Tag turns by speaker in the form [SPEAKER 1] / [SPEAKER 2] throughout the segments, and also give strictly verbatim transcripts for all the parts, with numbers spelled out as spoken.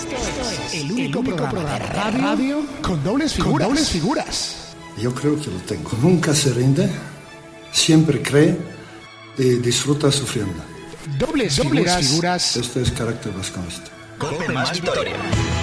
[SPEAKER 1] es el único, el único programa, programa de radio, radio con dobles figuras. Con dobles figuras.
[SPEAKER 2] Yo creo que lo tengo. Nunca se rinde, siempre cree y disfruta sufriendo.
[SPEAKER 1] Dobles, dobles figuras. figuras.
[SPEAKER 2] Este es carácter vasconista.
[SPEAKER 3] Cope más Vitoria.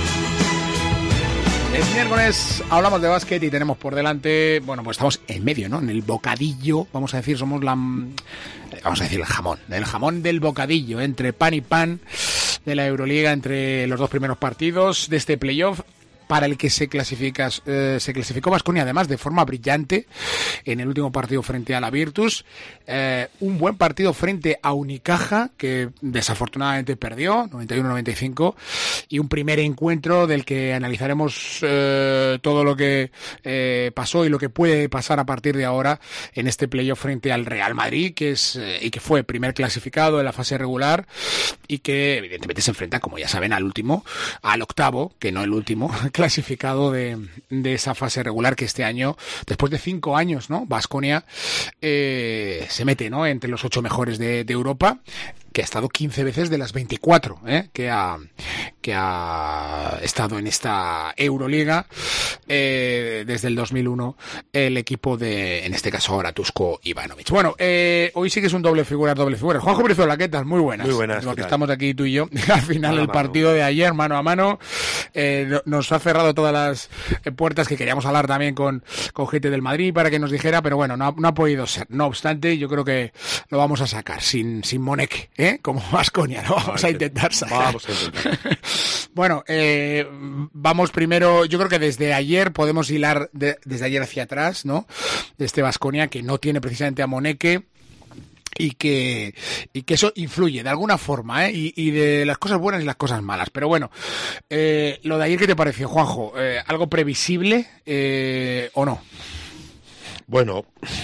[SPEAKER 1] Es miércoles, hablamos de básquet y tenemos por delante, bueno, pues estamos en medio, ¿no? En el bocadillo, vamos a decir, somos la, vamos a decir el jamón, el jamón del bocadillo, entre pan y pan de la Euroliga, entre los dos primeros partidos de este playoff, para el que se clasifica, eh, se clasificó Baskonia además de forma brillante en el último partido frente a la Virtus. Eh, un buen partido frente a Unicaja, que desafortunadamente perdió, noventa y uno a noventa y cinco, y un primer encuentro del que analizaremos eh, todo lo que eh, pasó y lo que puede pasar a partir de ahora en este playoff frente al Real Madrid, que es eh, y que fue primer clasificado en la fase regular y que evidentemente se enfrenta, como ya saben, al último, al octavo, que no el último, clasificado de, de esa fase regular, que este año, después de cinco años, ¿no? Baskonia eh, se mete, ¿no? Entre los ocho mejores de, de Europa, que ha estado quince veces de las veinticuatro ¿eh? que ha que ha estado en esta Euroliga eh, desde el dos mil uno, el equipo de, en este caso ahora, Dusko Ivanovic. Bueno, eh, hoy sí que es un doble figura, doble figura. Juanjo Brizuela, ¿qué tal? Muy buenas.
[SPEAKER 4] Muy buenas.
[SPEAKER 1] Lo que estamos aquí tú y yo. Al final mano el partido mano. de ayer, mano a mano, eh, nos ha cerrado todas las puertas, que queríamos hablar también con, con gente del Madrid para que nos dijera, pero bueno, no ha, no ha podido ser. No obstante, yo creo que lo vamos a sacar sin, sin Monek, ¿eh? Como Baskonia, ¿no? Vamos a intentar sacar.
[SPEAKER 4] Vamos a intentar.
[SPEAKER 1] Bueno, eh, vamos primero, yo creo que desde ayer podemos hilar de, desde ayer hacia atrás, ¿no? De este Baskonia que no tiene precisamente a Moneke y que y que eso influye de alguna forma, ¿eh? Y, y de las cosas buenas y las cosas malas. Pero bueno, eh, lo de ayer, ¿qué te pareció, Juanjo? Eh, ¿Algo previsible eh, o no?
[SPEAKER 4] Bueno,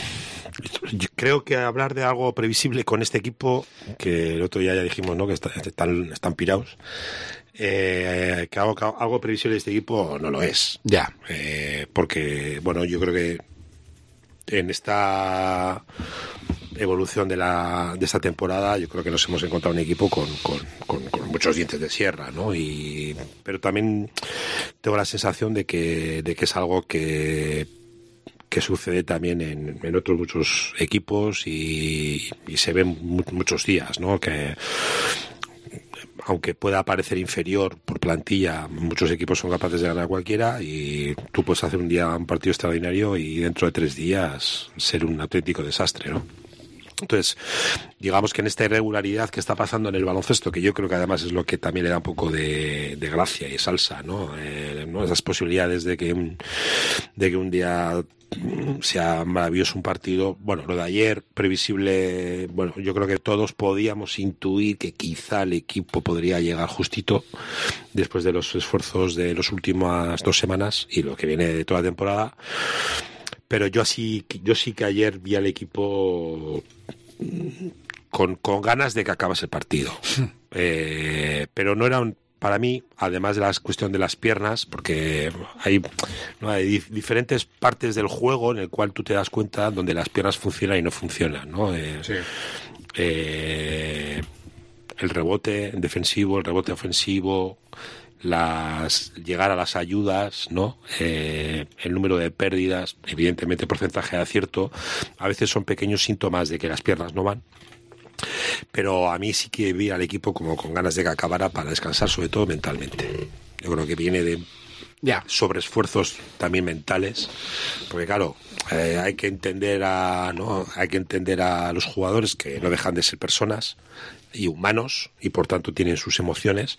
[SPEAKER 4] yo creo que hablar de algo previsible con este equipo, que el otro día ya dijimos, ¿no? Que está, están, están pirados. Eh, que algo, algo previsible de este equipo no lo es.
[SPEAKER 1] Ya.
[SPEAKER 4] Eh, porque, bueno, yo creo que en esta evolución de la de esta temporada, yo creo que nos hemos encontrado un equipo con, con, con, con muchos dientes de sierra, ¿no? Y pero también tengo la sensación de que de que es algo que que sucede también en, en otros muchos equipos y, y se ven mu- muchos días, ¿no? Que aunque pueda parecer inferior por plantilla, muchos equipos son capaces de ganar a cualquiera y tú puedes hacer un día un partido extraordinario y dentro de tres días ser un auténtico desastre, ¿no? Entonces, digamos que en esta irregularidad que está pasando en el baloncesto, que yo creo que además es lo que también le da un poco de, de gracia y salsa, ¿no? Eh, ¿no? Esas posibilidades de que un, de que un día sea maravilloso un partido. Bueno, lo de ayer, previsible, bueno, yo creo que todos podíamos intuir que quizá el equipo podría llegar justito después de los esfuerzos de las últimas dos semanas y lo que viene de toda la temporada. Pero yo así, yo sí que ayer vi al equipo con, con ganas de que acabase el partido. Eh, pero no era un, para mí, además de la cuestión de las piernas, porque hay, ¿no? hay dif- diferentes partes del juego en el cual tú te das cuenta donde las piernas funcionan y no funcionan, ¿no? Eh,
[SPEAKER 1] Sí.
[SPEAKER 4] eh, el rebote defensivo, el rebote ofensivo, las llegar a las ayudas, ¿no? Eh, el número de pérdidas, evidentemente el porcentaje de acierto, a veces son pequeños síntomas de que las piernas no van. Pero a mí sí que vi al equipo como con ganas de que acabara para descansar, sobre todo mentalmente. Yo creo que viene de
[SPEAKER 1] Ya.
[SPEAKER 4] sobreesfuerzos también mentales, porque claro, eh, hay que entender a, ¿no? hay que entender a los jugadores que no dejan de ser personas y humanos y por tanto tienen sus emociones,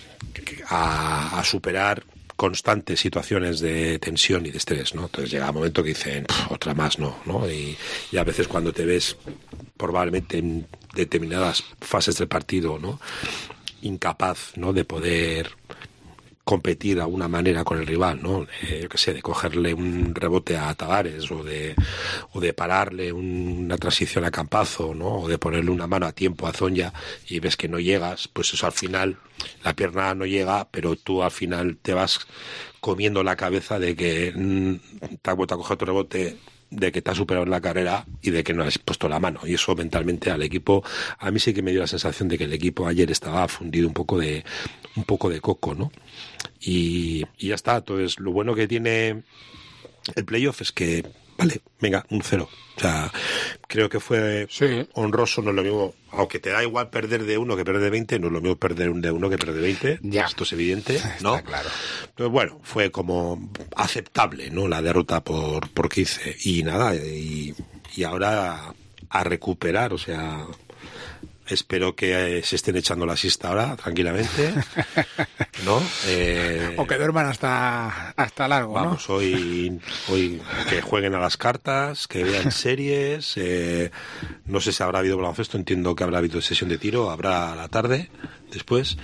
[SPEAKER 4] a, a superar constantes situaciones de tensión y de estrés, ¿no? Entonces llega un momento que dicen, otra más no, ¿no? Y, y a veces cuando te ves probablemente en determinadas fases del partido, ¿no? Incapaz, ¿no? De poder competir de alguna manera con el rival, ¿no? Eh, yo qué sé, de cogerle un rebote a Tavares o de o de pararle un, una transición a Campazo, ¿no? O de ponerle una mano a tiempo a Zonja y ves que no llegas, pues eso al final, la pierna no llega, pero tú al final te vas comiendo la cabeza de que mmm, te has vuelto a coger tu rebote, de que te has superado en la carrera y de que no has puesto la mano. Y eso mentalmente al equipo, a mí sí que me dio la sensación de que el equipo ayer estaba fundido un poco de un poco de coco, ¿no? Y, y ya está. Entonces, lo bueno que tiene el playoff es que, vale, venga, un cero. O sea, creo que fue
[SPEAKER 1] sí.
[SPEAKER 4] honroso, no es lo mismo, aunque te da igual perder de uno que perder de veinte, no es lo mismo perder de uno que perder de veinte,
[SPEAKER 1] ya.
[SPEAKER 4] Esto es evidente, ¿no?
[SPEAKER 1] Está claro.
[SPEAKER 4] Pero bueno, fue como aceptable, ¿no? La derrota por, por quince. Y nada, y, y ahora a recuperar, o sea... Espero que se estén echando la siesta ahora, tranquilamente, ¿no? Eh,
[SPEAKER 1] o que duerman hasta hasta largo,
[SPEAKER 4] vamos,
[SPEAKER 1] ¿no?
[SPEAKER 4] hoy, hoy que jueguen a las cartas, que vean series. Eh, no sé si habrá habido baloncesto, entiendo que habrá habido sesión de tiro, habrá a la tarde, después.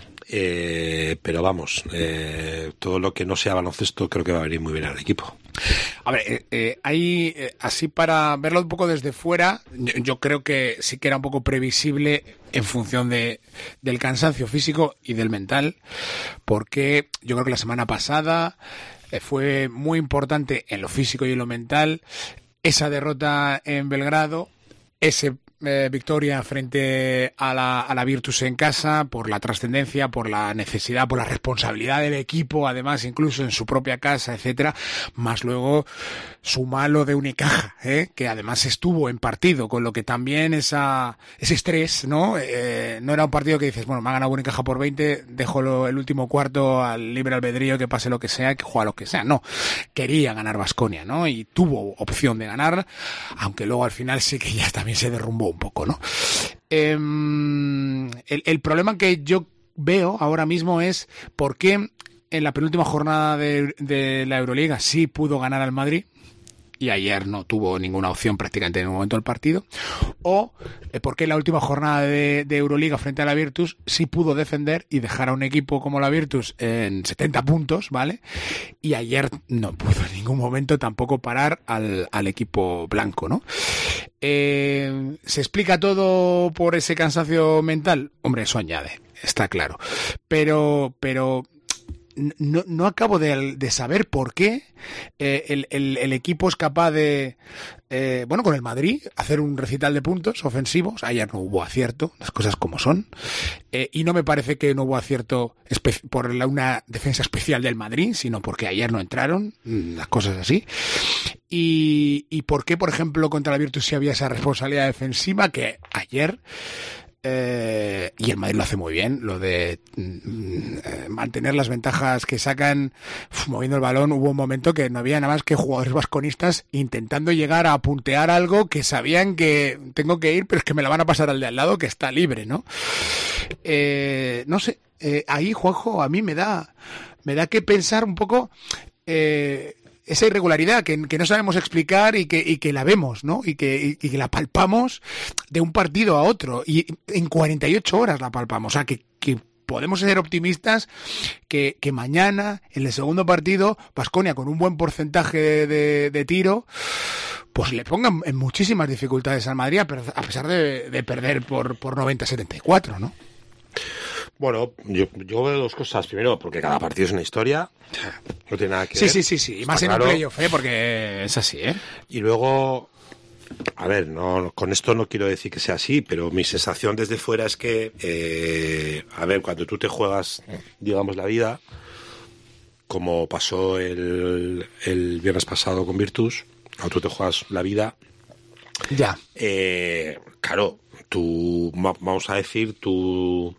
[SPEAKER 4] Eh, pero vamos, eh, todo lo que no sea baloncesto creo que va a venir muy bien al equipo.
[SPEAKER 1] A ver, eh, eh, ahí, eh, así para verlo un poco desde fuera, yo, yo creo que sí que era un poco previsible en función de del cansancio físico y del mental, porque yo creo que la semana pasada eh, fue muy importante en lo físico y en lo mental esa derrota en Belgrado, ese Eh, victoria frente a la, a la Virtus en casa, por la trascendencia, por la necesidad, por la responsabilidad del equipo, además incluso en su propia casa, etcétera, más luego su malo de Unicaja, ¿eh? Que además estuvo en partido, con lo que también esa ese estrés, ¿no? Eh, no era un partido que dices, bueno, me ha ganado Unicaja por veinte, dejo lo, el último cuarto al libre albedrío, que pase lo que sea, que juega lo que sea. No, quería ganar Baskonia, ¿no? Y tuvo opción de ganar, aunque luego al final sí que ya también se derrumbó un poco, ¿no? Eh, el, el problema que yo veo ahora mismo es por qué en la penúltima jornada de, de la Euroliga sí pudo ganar al Madrid y ayer no tuvo ninguna opción prácticamente en un momento del partido, o eh, por qué en la última jornada de, de Euroliga frente a la Virtus sí pudo defender y dejar a un equipo como la Virtus en setenta puntos, ¿vale? Y ayer no pudo en ningún momento tampoco parar al, al equipo blanco, ¿no? Eh, ¿Se explica todo por ese cansancio mental? Hombre, eso añade, está claro. Pero, pero no, no acabo de, de saber por qué eh, el, el, el equipo es capaz de, eh, bueno, con el Madrid, hacer un recital de puntos ofensivos. Ayer no hubo acierto, las cosas como son. Eh, y no me parece que no hubo acierto espe- por la, una defensa especial del Madrid, sino porque ayer no entraron, las cosas así. Y, y por qué, por ejemplo, contra la Virtus sí había esa responsabilidad defensiva que ayer... Eh, y el Madrid lo hace muy bien, lo de mm, mantener las ventajas que sacan uf, moviendo el balón. Hubo un momento que no había nada más que jugadores vasconistas intentando llegar a puntear algo que sabían que tengo que ir, pero es que me la van a pasar al de al lado que está libre, ¿no? Eh, no sé, eh, ahí, Juanjo, a mí me da me da que pensar un poco eh, esa irregularidad que, que no sabemos explicar y que, y que la vemos, ¿no? Y que, y que la palpamos de un partido a otro. Y en cuarenta y ocho horas la palpamos. O sea, que, que podemos ser optimistas que, que mañana, en el segundo partido, Baskonia, con un buen porcentaje de, de, de tiro, pues le pongan en muchísimas dificultades al Madrid, a pesar de, de perder por, por noventa a setenta y cuatro, ¿no?
[SPEAKER 4] Bueno, yo, yo veo dos cosas. Primero, porque cada partido es una historia. No tiene nada que
[SPEAKER 1] sí,
[SPEAKER 4] ver.
[SPEAKER 1] Sí, sí, sí. Y más
[SPEAKER 4] claro.
[SPEAKER 1] En un playoff, ¿eh? Porque es así, ¿eh?
[SPEAKER 4] Y luego, a ver, no, con esto no quiero decir que sea así, pero mi sensación desde fuera es que, eh, a ver, cuando tú te juegas, digamos, la vida, como pasó el, el viernes pasado con Virtus, cuando tú te juegas la vida,
[SPEAKER 1] ya.
[SPEAKER 4] Eh, claro, tú, vamos a decir, tu...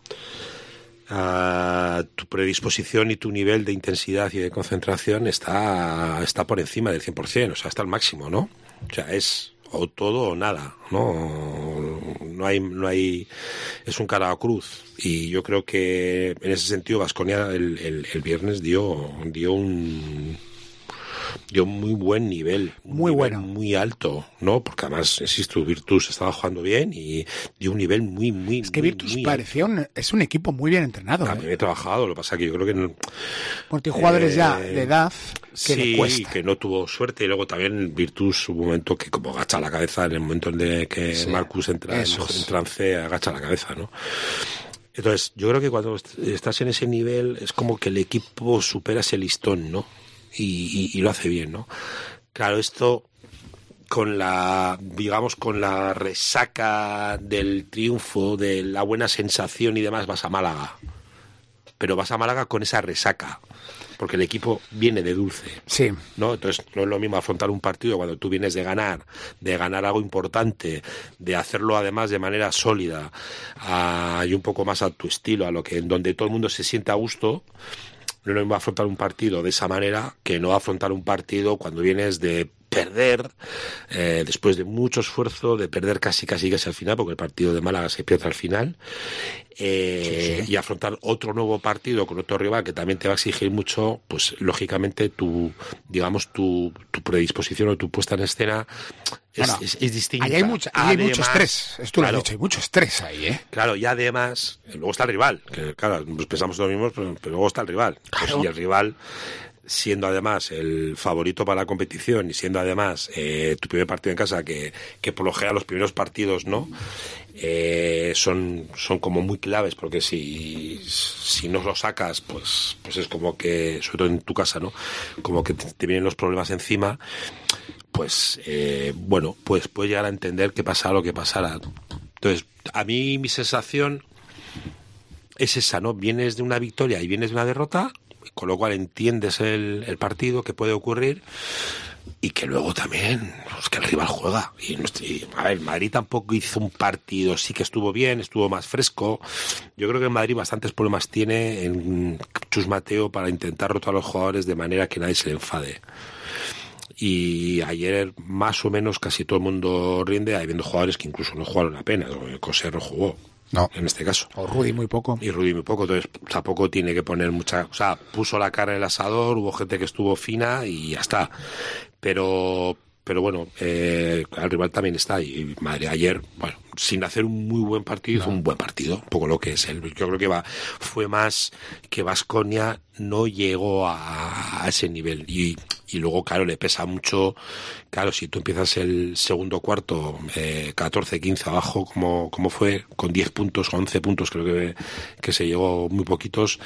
[SPEAKER 4] Uh, tu predisposición y tu nivel de intensidad y de concentración está, está por encima del cien por ciento, o sea, está al máximo, ¿no? O sea, es o todo o nada, ¿no? No hay, no hay, es un cara a cruz. Y yo creo que en ese sentido Baskonia el, el, el viernes dio, dio un... dio muy buen nivel,
[SPEAKER 1] muy
[SPEAKER 4] nivel
[SPEAKER 1] bueno,
[SPEAKER 4] muy alto, ¿no? Porque además, insisto, Virtus estaba jugando bien y dio un nivel muy, muy,
[SPEAKER 1] es que
[SPEAKER 4] muy,
[SPEAKER 1] Virtus
[SPEAKER 4] muy
[SPEAKER 1] parecía un, es un equipo muy bien entrenado.
[SPEAKER 4] También
[SPEAKER 1] ¿eh?
[SPEAKER 4] he trabajado, lo que pasa es que yo creo que no,
[SPEAKER 1] porque hay jugadores eh, ya de edad que
[SPEAKER 4] sí,
[SPEAKER 1] le cuesta.
[SPEAKER 4] Que no tuvo suerte y luego también Virtus hubo un momento que como agacha la cabeza en el momento en el que sí, Marcus entra en, en trance, agacha la cabeza, ¿no? Entonces, yo creo que cuando estás en ese nivel es como que el equipo supera ese listón, ¿no? Y, y, y lo hace bien, ¿no? Claro, esto con la, digamos, con la resaca del triunfo, de la buena sensación y demás, vas a Málaga pero vas a Málaga con esa resaca, porque el equipo viene de dulce.
[SPEAKER 1] Sí.
[SPEAKER 4] ¿No? Entonces no es lo mismo afrontar un partido cuando tú vienes de ganar, de ganar algo importante, de hacerlo además de manera sólida a, y un poco más a tu estilo, a lo que en donde todo el mundo se sienta a gusto. No es lo mismo afrontar un partido de esa manera que no afrontar un partido cuando vienes de perder, eh, después de mucho esfuerzo, de perder casi casi casi al final, porque el partido de Málaga se pierde al final, eh, sí, sí. y afrontar otro nuevo partido con otro rival que también te va a exigir mucho, pues lógicamente tu, digamos, tu, tu predisposición o tu puesta en escena es,
[SPEAKER 1] bueno,
[SPEAKER 4] es, es distinta.
[SPEAKER 1] Ahí hay, mucha, ahí hay mucho estrés, esto claro, lo has dicho, hay mucho estrés ahí, ¿eh?
[SPEAKER 4] Claro, y además, luego está el rival, que claro, pues pensamos lo mismo, pero, pero luego está el rival, claro. Pues, y el rival, siendo además el favorito para la competición y siendo además eh, tu primer partido en casa, que, que por lo general los primeros partidos no eh, son, son como muy claves, porque si, si no lo sacas, pues, pues es como que, sobre todo en tu casa, ¿no? Como que te, te vienen los problemas encima, pues eh, bueno, pues puedes llegar a entender qué pasara lo que pasara. Entonces, a mí mi sensación es esa, ¿no? Vienes de una victoria y vienes de una derrota, con lo cual entiendes el, el partido que puede ocurrir y que luego también pues, que el rival juega y, y a ver, Madrid tampoco hizo un partido, sí que estuvo bien, estuvo más fresco. Yo creo que en Madrid bastantes problemas tiene en Chus Mateo para intentar rotar a los jugadores de manera que nadie se le enfade. Y ayer más o menos casi todo el mundo rinde, habiendo jugadores que incluso no jugaron apenas. Coser no jugó. No. En este caso.
[SPEAKER 1] O Rudy muy poco.
[SPEAKER 4] Y Rudy muy poco, entonces tampoco tiene que poner mucha... O sea, puso la cara en el asador, hubo gente que estuvo fina y ya está. Pero... Pero bueno, eh, el rival también está. Y madre, ayer, bueno, sin hacer un muy buen partido, hizo no. un buen partido, un poco lo que es él. Yo creo que va, fue más que Baskonia no llegó a, a ese nivel. Y, y luego, claro, le pesa mucho. Claro, si tú empiezas el segundo cuarto, eh, catorce, quince abajo, como, como fue, con diez puntos, con once puntos, creo que, que se llegó muy poquitos.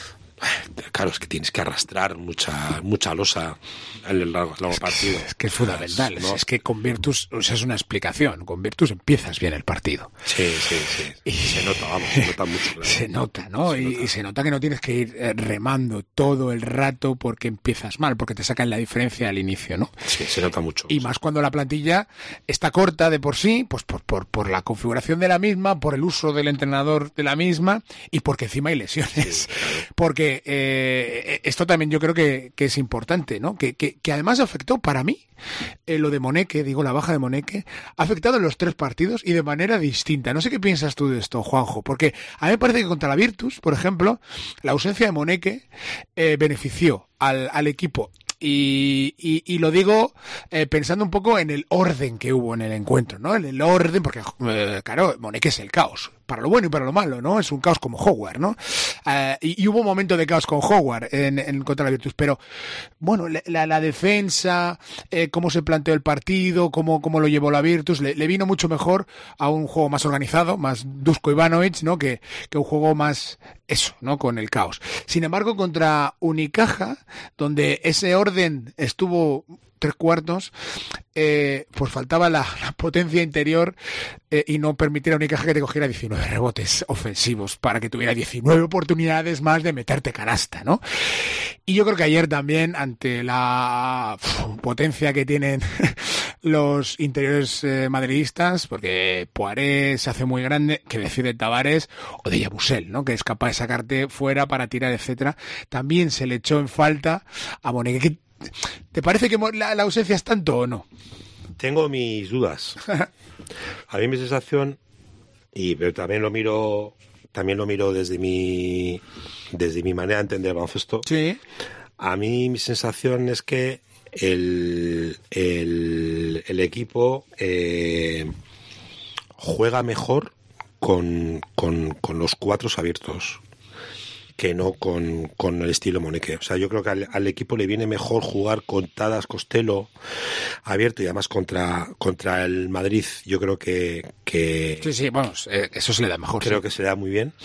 [SPEAKER 4] Claro, es que tienes que arrastrar mucha mucha losa en el largo, largo
[SPEAKER 1] es que,
[SPEAKER 4] partido.
[SPEAKER 1] Es que es fundamental, ¿no? Es que con Virtus, o sea, es una explicación, con Virtus empiezas bien el partido.
[SPEAKER 4] Sí, sí, sí. Y se nota, vamos, se nota mucho. Claro.
[SPEAKER 1] Se nota, ¿no? Se y, nota. y se nota que no tienes que ir eh, remando todo el rato porque empiezas mal, porque te sacan la diferencia al inicio, ¿no?
[SPEAKER 4] Sí, se nota mucho.
[SPEAKER 1] Y más cuando la plantilla está corta de por sí, pues por, por, por la configuración de la misma, por el uso del entrenador de la misma y porque encima hay lesiones. Sí, claro. Porque Eh, esto también yo creo que, que es importante, ¿no? Que, que, que además afectó para mí eh, lo de Moneque, digo la baja de Moneque, ha afectado en los tres partidos y de manera distinta. No sé qué piensas tú de esto, Juanjo, porque a mí me parece que contra la Virtus, por ejemplo, la ausencia de Moneque eh, benefició al, al equipo. Y, y, y lo digo eh, pensando un poco en el orden que hubo en el encuentro, ¿no? En el orden, porque, eh, claro, Moneque es el caos, para lo bueno y para lo malo, ¿no? Es un caos como Howard, ¿no? Uh, y, y hubo un momento de caos con Howard en, en contra de la Virtus, pero, bueno, la, la defensa, eh, cómo se planteó el partido, cómo, cómo lo llevó la Virtus, le, le vino mucho mejor a un juego más organizado, más Dusko Ivanovic, ¿no? Que, que un juego más... eso, ¿no? Con el caos. Sin embargo, contra Unicaja, donde ese orden estuvo tres cuartos, eh, pues faltaba la, la potencia interior eh, y no permitir a Unicaja que te cogiera diecinueve rebotes ofensivos para que tuviera diecinueve oportunidades más de meterte canasta, ¿no? Y yo creo que ayer también, ante la uf, potencia que tienen los interiores eh, madridistas, porque Poiré se hace muy grande, que decide Tavares o de Yabusel, ¿no? Que es capaz de sacarte fuera para tirar, etcétera. También se le echó en falta a Moneque. ¿Te parece que la, la ausencia es tanto o no?
[SPEAKER 4] Tengo mis dudas. A mí mi sensación, y pero también lo miro, también lo miro desde mi desde mi manera de entender el baloncesto.
[SPEAKER 1] Sí.
[SPEAKER 4] A mí mi sensación es que el el, el equipo eh, juega mejor con, con, con los cuatros abiertos que no con, con el estilo Moneque. O sea, yo creo que al, al equipo le viene mejor jugar con Tadas, Costello abierto y además contra contra el Madrid. Yo creo que... que
[SPEAKER 1] sí, sí, vamos, eh, eso se le da mejor.
[SPEAKER 4] Creo
[SPEAKER 1] sí.
[SPEAKER 4] que se le da muy bien.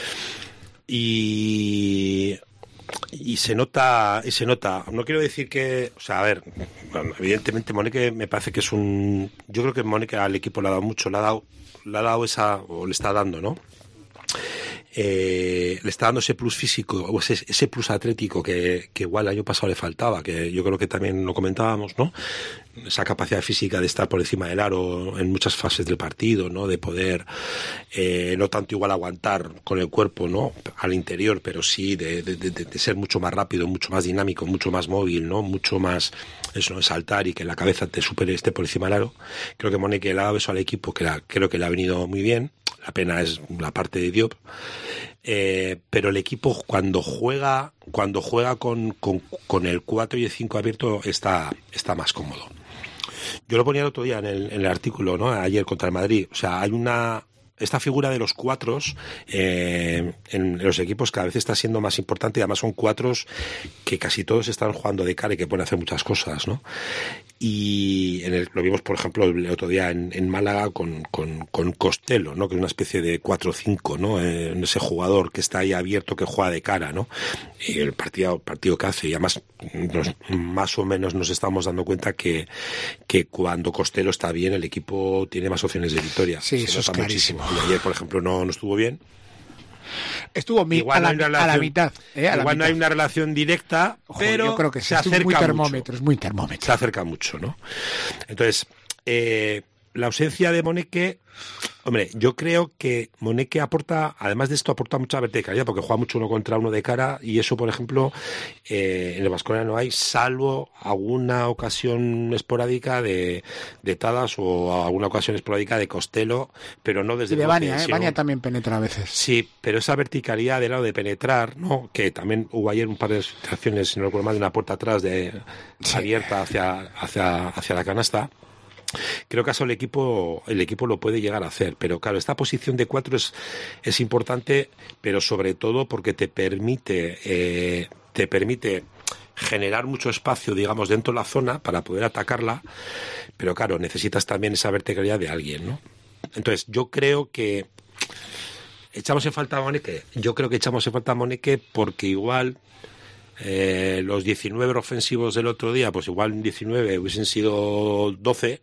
[SPEAKER 4] Y... y se nota, y se nota, no quiero decir que, o sea, a ver, bueno, evidentemente Moneque me parece que es un, yo creo que Moneque al equipo le ha dado mucho, le ha dado, le ha dado esa, o le está dando, ¿no? eh, le está dando ese plus físico, o ese, ese plus atlético que, que igual el año pasado le faltaba, que yo creo que también lo comentábamos, ¿no? Esa capacidad física de estar por encima del aro en muchas fases del partido, ¿no? De poder, eh, no tanto igual aguantar con el cuerpo, ¿no? Al interior, pero sí de, de, de, de ser mucho más rápido, mucho más dinámico, mucho más móvil, ¿no? Mucho más, eso, saltar y que la cabeza te supere, esté por encima del aro. Creo que Moneke le ha dado eso al equipo, que la, creo que le ha venido muy bien. La pena es la parte de Diop. Eh, pero el equipo cuando juega cuando juega con, con, con el cuatro y el cinco abierto está, está más cómodo. Yo lo ponía el otro día en el, en el artículo, ¿no? Ayer contra el Madrid. O sea, hay una... Esta figura de los cuatros eh, en los equipos cada vez está siendo más importante, y además son cuatros que casi todos están jugando de cara y que pueden hacer muchas cosas, ¿no? Y en el, lo vimos, por ejemplo, el otro día en, en Málaga con, con, con Costello, ¿no? Que es una especie de cuatro cinco, ¿no? Eh, ese jugador que está ahí abierto, que juega de cara, ¿no? Y el partido, partido que hace, y además nos, más o menos nos estamos dando cuenta que, que cuando Costello está bien, el equipo tiene más opciones de victoria.
[SPEAKER 1] Sí,
[SPEAKER 4] Se
[SPEAKER 1] eso es clarísimo.
[SPEAKER 4] Y ayer, por ejemplo, no, no estuvo bien.
[SPEAKER 1] Estuvo mi, a, la, no relación, a la mitad. ¿eh? A
[SPEAKER 4] igual
[SPEAKER 1] la
[SPEAKER 4] no
[SPEAKER 1] mitad.
[SPEAKER 4] hay una relación directa,
[SPEAKER 1] Ojo,
[SPEAKER 4] pero
[SPEAKER 1] yo creo que
[SPEAKER 4] se acerca
[SPEAKER 1] muy
[SPEAKER 4] mucho.
[SPEAKER 1] termómetro, es muy termómetro.
[SPEAKER 4] Se acerca mucho, ¿no? Entonces, eh, la ausencia de Moneke, hombre, yo creo que Moneke aporta, además de esto, aporta mucha verticalidad, porque juega mucho uno contra uno de cara, y eso, por ejemplo, eh, en el Baskonia no hay, salvo alguna ocasión esporádica de, de Tadas o alguna ocasión esporádica de Costello, pero no desde
[SPEAKER 1] y de
[SPEAKER 4] el
[SPEAKER 1] Vania,
[SPEAKER 4] bote,
[SPEAKER 1] ¿eh?
[SPEAKER 4] sino...
[SPEAKER 1] Vania también penetra a veces.
[SPEAKER 4] Sí, pero esa verticalidad del lado de penetrar, ¿no? Que también hubo ayer un par de situaciones, si no recuerdo mal, de una puerta atrás de sí. abierta hacia, hacia, hacia la canasta. Creo que eso el equipo el equipo lo puede llegar a hacer, pero claro, esta posición de cuatro es, es importante, pero sobre todo porque te permite eh, te permite generar mucho espacio, digamos, dentro de la zona para poder atacarla, pero claro, necesitas también esa verticalidad de alguien, ¿no? Entonces, yo creo que echamos en falta a Moneke, yo creo que echamos en falta a Moneke porque igual Eh, los diecinueve ofensivos del otro día, pues igual en diecinueve hubiesen sido doce,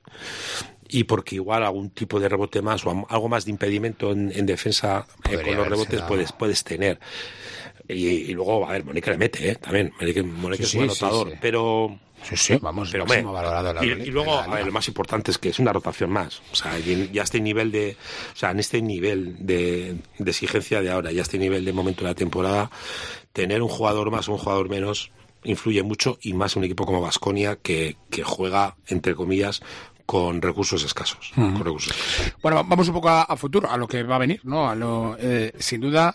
[SPEAKER 4] y porque igual algún tipo de rebote más o algo más de impedimento en, en defensa eh, con los rebotes puedes, puedes tener. Y, y luego, a ver, Moneke le mete, ¿eh? También, Moneke, Moneke sí, es un sí, anotador, sí, sí. pero...
[SPEAKER 1] Sí, sí, vamos,
[SPEAKER 4] pero
[SPEAKER 1] máximo valorado la
[SPEAKER 4] y, y luego, a ver, lo más importante es que es una rotación más. O sea, ya este nivel de... O sea, en este nivel de, de exigencia de ahora, ya este nivel de momento de la temporada, tener un jugador más o un jugador menos influye mucho, y más un equipo como Baskonia que, que juega, entre comillas, con recursos escasos. Uh-huh. Con recursos escasos.
[SPEAKER 1] Bueno, vamos un poco a, a futuro, a lo que va a venir, ¿no? A lo, eh, sin duda,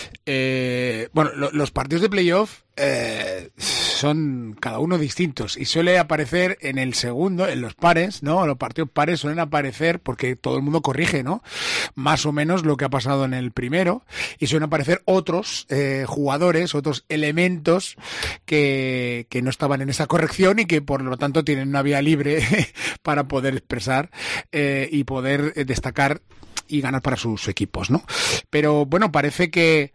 [SPEAKER 1] eh, bueno, lo, los partidos de playoff eh, son cada uno distintos y suele aparecer en el segundo, en los pares, ¿no? Los partidos pares suelen aparecer porque todo el mundo corrige, ¿no? Más o menos lo que ha pasado en el primero, y suelen aparecer otros eh, jugadores, otros elementos que, que no estaban en esa corrección y que por lo tanto tienen una vía libre para poder expresar eh, y poder destacar y ganar para sus equipos, ¿no? Pero bueno, parece que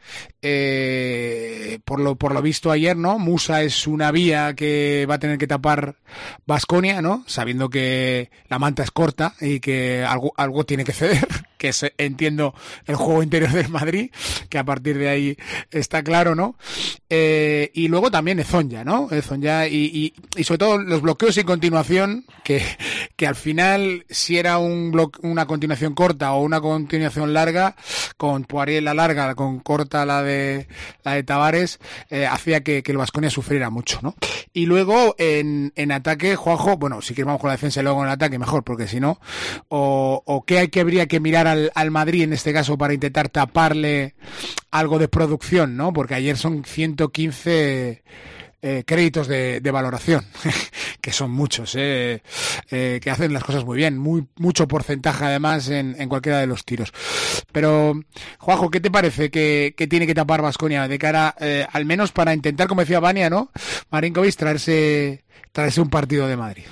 [SPEAKER 1] eh, por lo por lo visto ayer, ¿no? Musa es una vía que va a tener que tapar Baskonia, ¿no? Sabiendo que la manta es corta y que algo algo tiene que ceder, que es, entiendo, el juego interior del Madrid, que a partir de ahí está claro, ¿no? Eh, y luego también Ezonja, ¿no? Ezonja y, y, y sobre todo los bloqueos y continuación, que, que al final, si era un blo- una continuación corta o una continuación larga, con Poirier la larga, con corta la de la de Tavares, eh, hacía que, que el Baskonia sufriera mucho, ¿no? Y luego en, en ataque, Juanjo, bueno, si quieres vamos con la defensa y luego en el ataque, mejor, porque si no, o, o qué hay que habría que mirar al, al Madrid en este caso para intentar taparle algo de producción, ¿no? Porque ayer son ciento quince eh, créditos de, de valoración, que son muchos, eh, eh, que hacen las cosas muy bien, muy mucho porcentaje además en, en cualquiera de los tiros. Pero, Juanjo, ¿qué te parece que, que tiene que tapar Baskonia de cara, eh, al menos para intentar, como decía Vania, ¿no? Marinkovic, traerse, traerse un partido de Madrid?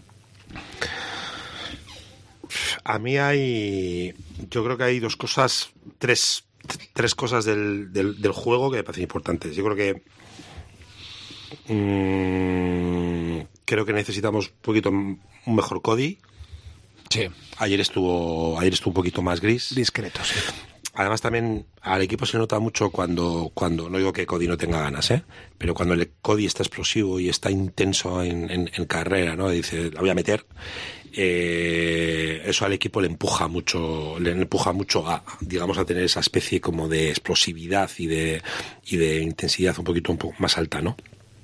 [SPEAKER 4] A mí hay, yo creo que hay dos cosas, tres, tres cosas del, del, del juego que me parecen importantes. Yo creo que mmm, creo que necesitamos un poquito un mejor Cody.
[SPEAKER 1] Sí.
[SPEAKER 4] Ayer estuvo, ayer estuvo un poquito más gris.
[SPEAKER 1] Discreto, sí.
[SPEAKER 4] además también al equipo se nota mucho cuando, cuando no digo que Cody no tenga ganas, ¿eh? Pero cuando el Cody está explosivo y está intenso en, en, en carrera, ¿no? Dice, la voy a meter. Eh, eso al equipo le empuja mucho, le empuja mucho a, digamos, a tener esa especie como de explosividad y de, y de intensidad un poquito un poco más alta, ¿no?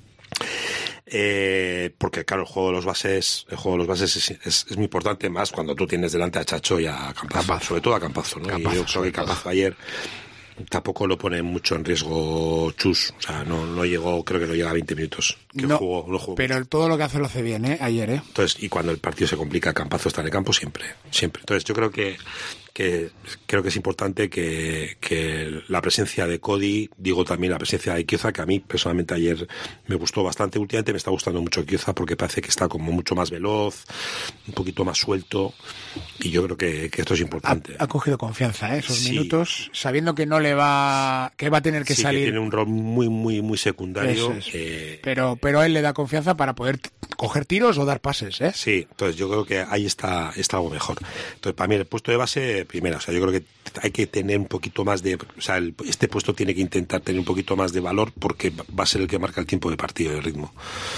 [SPEAKER 4] Eh, porque claro, el juego de los bases, el juego de los bases es, es, es muy importante, más cuando tú tienes delante a Chacho y a Campazo, Campazo. sobre todo a Campazo, ¿no? Campazo, y yo creo que Campazo ayer tampoco lo pone mucho en riesgo Chus, o sea, no, no llegó, creo que no llega a veinte minutos. Que
[SPEAKER 1] no,
[SPEAKER 4] jugó, no jugó
[SPEAKER 1] pero
[SPEAKER 4] mucho.
[SPEAKER 1] Todo lo que hace lo hace bien, ¿eh? Ayer, ¿eh?
[SPEAKER 4] Entonces, y cuando el partido se complica, Campazo está en el campo siempre, siempre. Entonces, yo creo que que creo que es importante que, que la presencia de Cody, digo también la presencia de Chiuza, que a mí personalmente ayer me gustó bastante, últimamente me está gustando mucho Chiuza porque parece que está como mucho más veloz, un poquito más suelto, y yo creo que, que esto es importante.
[SPEAKER 1] Ha, ha cogido confianza, ¿eh? Esos
[SPEAKER 4] sí.
[SPEAKER 1] minutos, sabiendo que no le va, que va a tener que
[SPEAKER 4] sí,
[SPEAKER 1] salir.
[SPEAKER 4] Que tiene un rol muy, muy, muy secundario.
[SPEAKER 1] Es.
[SPEAKER 4] Eh,
[SPEAKER 1] pero, pero a él le da confianza para poder t- coger tiros o dar pases, ¿eh?
[SPEAKER 4] Sí, entonces yo creo que ahí está, está algo mejor. Entonces, para mí el puesto de base, primera, o sea, yo creo que hay que tener un poquito más de, o sea, el, este puesto tiene que intentar tener un poquito más de valor porque va a ser el que marca el tiempo de partido y el ritmo.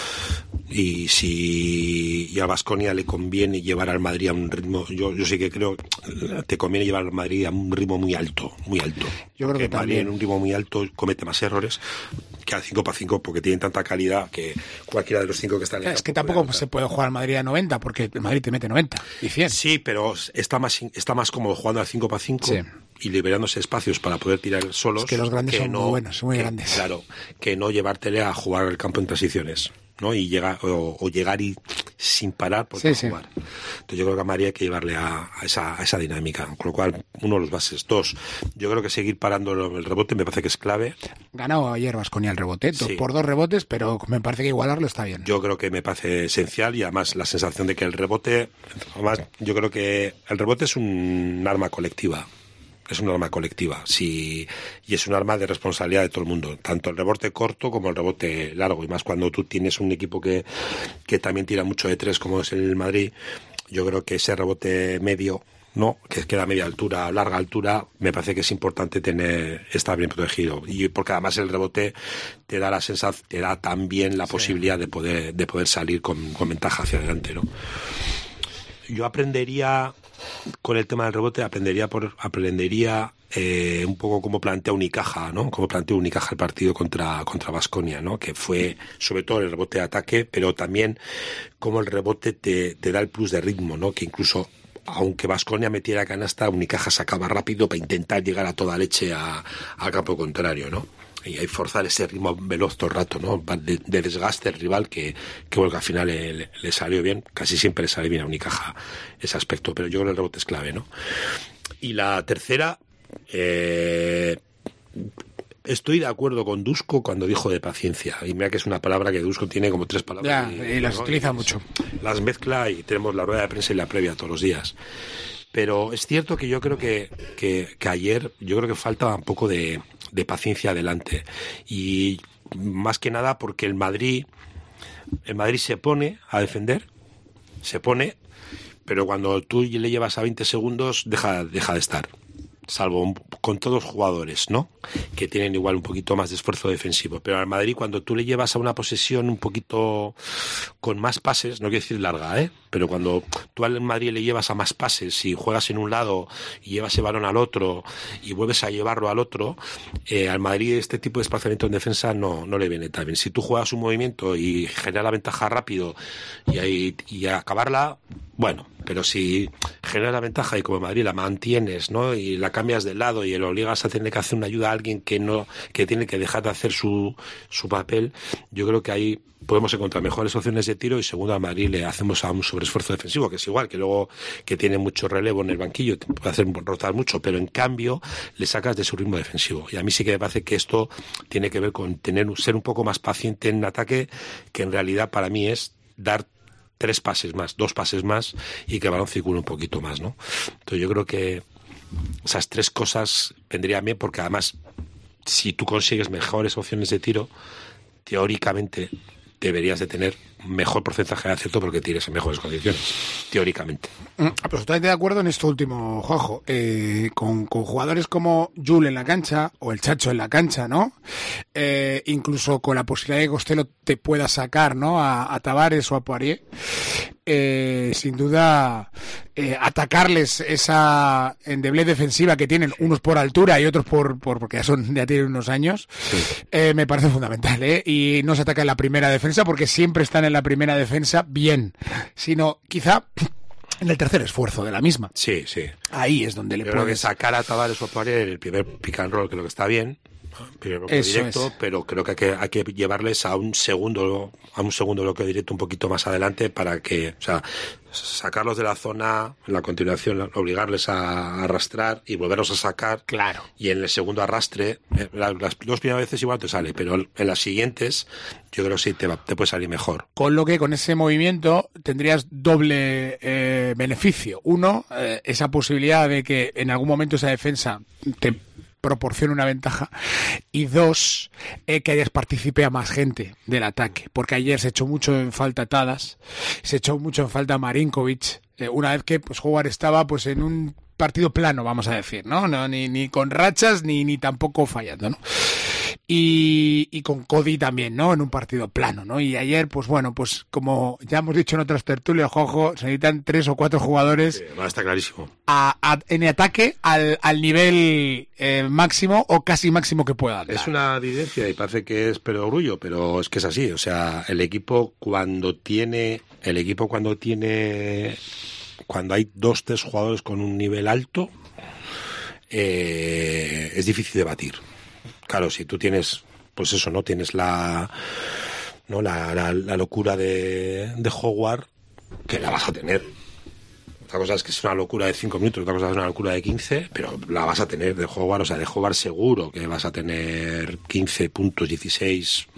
[SPEAKER 4] Y si y a Baskonia le conviene llevar al Madrid a un ritmo, yo, yo sí que creo, te conviene llevar al Madrid a un ritmo muy alto, muy alto.
[SPEAKER 1] Yo creo que
[SPEAKER 4] el Madrid
[SPEAKER 1] también.
[SPEAKER 4] en un ritmo muy alto comete más errores que al cinco para cinco porque tienen tanta calidad que cualquiera de los cinco que están en el
[SPEAKER 1] Es que
[SPEAKER 4] campo
[SPEAKER 1] tampoco
[SPEAKER 4] puede
[SPEAKER 1] se puede jugar al Madrid a noventa porque el Madrid te mete noventa y cien.
[SPEAKER 4] Sí, pero está más está más cómodo jugando al cinco para cinco
[SPEAKER 1] Sí.
[SPEAKER 4] y liberándose espacios para poder tirar solos.
[SPEAKER 1] Es que los grandes
[SPEAKER 4] que
[SPEAKER 1] son
[SPEAKER 4] no,
[SPEAKER 1] muy buenos, muy
[SPEAKER 4] que,
[SPEAKER 1] grandes.
[SPEAKER 4] Claro, que no llevártele a jugar el campo en transiciones, ¿no? Y llegar o, o llegar y sin parar por
[SPEAKER 1] Sí, sí.
[SPEAKER 4] jugar. Entonces yo creo que a María hay que llevarle a, a esa a esa dinámica, con lo cual uno de los bases. Dos, yo creo que seguir parando el rebote me parece que es clave.
[SPEAKER 1] Ganó ayer Baskonia el rebote,
[SPEAKER 4] Sí.
[SPEAKER 1] por dos rebotes, pero me parece que igualarlo está bien.
[SPEAKER 4] Yo creo que me parece esencial y además la sensación de que el rebote, además yo creo que el rebote es un arma colectiva. Es un arma colectiva, sí, y es un arma de responsabilidad de todo el mundo, tanto el rebote corto como el rebote largo, y más cuando tú tienes un equipo que, que también tira mucho de tres, como es el Madrid. Yo creo que ese rebote medio, no, que queda a media altura, larga altura, me parece que es importante tener, estar bien protegido, y porque además el rebote te da la sensación, te da también la sí. posibilidad de poder, de poder salir con, con ventaja hacia adelante, ¿no? Yo aprendería con el tema del rebote, aprendería por aprendería eh, un poco cómo plantea Unicaja, ¿no? Cómo planteó Unicaja el partido contra contra Baskonia, ¿no? Que fue sobre todo el rebote de ataque, pero también cómo el rebote te, te da el plus de ritmo, ¿no? Que incluso aunque Baskonia metiera canasta, Unicaja sacaba rápido para intentar llegar a toda leche a, al campo contrario, ¿no? Y hay forzar ese ritmo veloz todo el rato, ¿no? De, de desgaste del rival que, que, bueno, que al final le, le salió bien, casi siempre le sale bien a Unicaja ese aspecto, pero yo creo que el rebote es clave, ¿no? Y la tercera, eh, estoy de acuerdo con Dusko cuando dijo de paciencia, y mira que es una palabra que Dusko tiene como tres palabras.
[SPEAKER 1] Ya, y, y las ¿no? utiliza y, mucho.
[SPEAKER 4] Las mezcla y tenemos la rueda de prensa y la previa todos los días. Pero es cierto que yo creo que, que, que ayer, yo creo que falta un poco de, de paciencia adelante. Y más que nada porque el Madrid, el Madrid se pone a defender, se pone, pero cuando tú le llevas a veinte segundos, deja, deja de estar. Salvo con todos los jugadores, ¿no? Que tienen igual un poquito más de esfuerzo defensivo. Pero al Madrid, cuando tú le llevas a una posesión un poquito con más pases, no quiero decir larga, ¿eh? Pero cuando tú al Madrid le llevas a más pases y juegas en un lado y llevas el balón al otro y vuelves a llevarlo al otro, eh, al Madrid este tipo de desplazamiento en defensa no, no le viene tan bien. Si tú juegas un movimiento y generas la ventaja rápido y, ahí, y acabarla, bueno, pero si generas la ventaja y como Madrid la mantienes, ¿no? Y la cambias de lado y lo obligas a tener que hacer una ayuda a alguien que no, que tiene que dejar de hacer su, su papel, yo creo que ahí podemos encontrar mejores opciones de tiro y segundo a Madrid le hacemos a un sobreesfuerzo defensivo, que es igual, que luego que tiene mucho relevo en el banquillo, te puede hacer rotar mucho, pero en cambio le sacas de su ritmo defensivo. Y a mí sí que me parece que esto tiene que ver con tener ser un poco más paciente en ataque, que en realidad para mí es dar tres pases más, dos pases más y que el balón circule un poquito más, ¿no? Entonces yo creo que esas tres cosas vendrían bien porque además si tú consigues mejores opciones de tiro, teóricamente deberías de tener mejor porcentaje de acierto porque tienes en mejores condiciones, teóricamente.
[SPEAKER 1] Mm, pero totalmente de acuerdo en esto último, Juanjo. Eh, con, con jugadores como Jul en la cancha o el Chacho en la cancha, ¿no? Eh, incluso con la posibilidad de que Costello te pueda sacar, ¿no? A, a Tavares o a Poirier. Eh, sin duda, eh, atacarles esa endeblez defensiva que tienen unos por altura y otros por, por porque ya son ya tienen unos años, sí. eh, me parece fundamental, ¿eh? Y no se ataca en la primera defensa porque siempre están en la primera defensa bien, sino quizá en el tercer esfuerzo de la misma.
[SPEAKER 4] Sí, sí.
[SPEAKER 1] Ahí es donde le
[SPEAKER 4] Yo
[SPEAKER 1] puedes...
[SPEAKER 4] creo que sacar a Tavares o a Poirier el primer pick and roll creo que está bien. Primero bloqueo directo, es. Pero creo que hay, que hay que llevarles a un segundo a un segundo bloqueo directo un poquito más adelante para que, o sea, sacarlos de la zona, en la continuación obligarles a arrastrar y volverlos a sacar.
[SPEAKER 1] Claro. Y
[SPEAKER 4] en el segundo arrastre, las dos primeras veces igual te sale, pero en las siguientes yo creo que sí te, va, te puede salir mejor.
[SPEAKER 1] Con lo que con ese movimiento tendrías doble eh, beneficio. Uno, eh, esa posibilidad de que en algún momento esa defensa te proporciona una ventaja, y dos, eh, que hayas participado a más gente del ataque, porque ayer se echó mucho en falta Tadas, se echó mucho en falta Marinkovic, eh, una vez que pues Howard estaba pues en un partido plano, vamos a decir, ¿no? no ni, ni con rachas ni, ni tampoco fallando, ¿no? Y, y con Cody también, ¿no? En un partido plano, ¿no? Y ayer, pues bueno, pues como ya hemos dicho en otras tertulias, Jojo, se necesitan tres o cuatro jugadores.
[SPEAKER 4] Sí, está clarísimo.
[SPEAKER 1] A, a, en ataque al, al nivel eh, máximo o casi máximo que puedan.
[SPEAKER 4] Es una evidencia y parece que es pero orgullo, pero es que es así. O sea, el equipo cuando tiene, el equipo cuando tiene, cuando hay dos, tres jugadores con un nivel alto, eh, es difícil de batir. Claro, si tú tienes, pues eso, ¿no? Tienes la, ¿no? La, la, la locura de, de Howard, que la vas a tener. Otra cosa es que es una locura de cinco minutos, otra cosa es una locura de quince, pero la vas a tener de Howard, o sea, de Howard seguro que vas a tener quince puntos, dieciséis,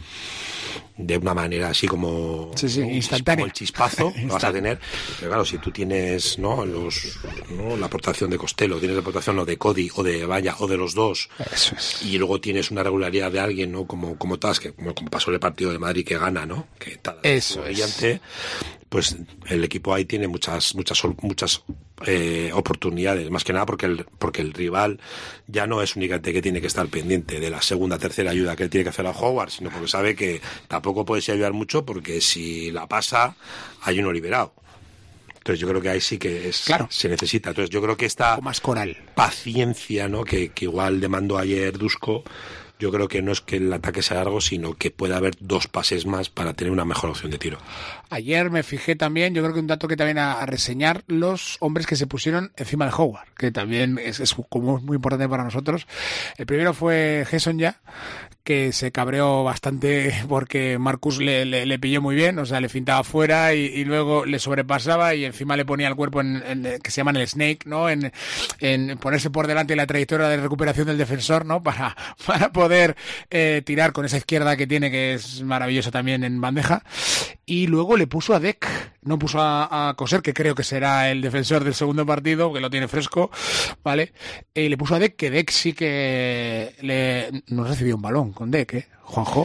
[SPEAKER 4] de una manera así como,
[SPEAKER 1] sí, sí,
[SPEAKER 4] ¿no?
[SPEAKER 1] instantánea.
[SPEAKER 4] Como el chispazo, lo vas a tener. Pero claro, si tú tienes, ¿no? Los, ¿no? La aportación de Costello, tienes la aportación ¿no? de Cody o de Valla o de los dos,
[SPEAKER 1] eso es.
[SPEAKER 4] Y luego tienes una regularidad de alguien, ¿no? Como, como Taz, que como, como pasó en el partido de Madrid que gana, ¿no? Que Taz
[SPEAKER 1] eso
[SPEAKER 4] es brillante. Pues el equipo ahí tiene muchas muchas muchas eh, oportunidades, más que nada porque el porque el rival ya no es únicamente que tiene que estar pendiente de la segunda, tercera ayuda que tiene que hacer a Howard, sino porque sabe que tampoco puedes ayudar mucho porque si la pasa hay uno liberado. Entonces yo creo que ahí sí que es,
[SPEAKER 1] claro.
[SPEAKER 4] se necesita. Entonces yo creo que esta
[SPEAKER 1] más coral.
[SPEAKER 4] paciencia, ¿no? que, que igual demandó ayer Dusko, yo creo que no es que el ataque sea largo, sino que puede haber dos pases más para tener una mejor opción de tiro.
[SPEAKER 1] Ayer me fijé también, yo creo que un dato que también a, a reseñar, los hombres que se pusieron encima de Howard, que también es, es como muy importante para nosotros. El primero fue Gesson ya, que se cabreó bastante porque Marcus le, le, le pilló muy bien, o sea, le fintaba fuera y, y luego le sobrepasaba y encima le ponía el cuerpo en, en que se llama el snake, ¿no? En, en ponerse por delante de la trayectoria de recuperación del defensor, ¿no? Para, para poder eh, tirar con esa izquierda que tiene, que es maravillosa también en bandeja. Y luego le puso a Deck, no puso a, a Coser, que creo que será el defensor del segundo partido, que lo tiene fresco, ¿vale? Y le puso a Deck, que Deck sí que le, no recibió un balón con Deck, ¿eh? Juanjo.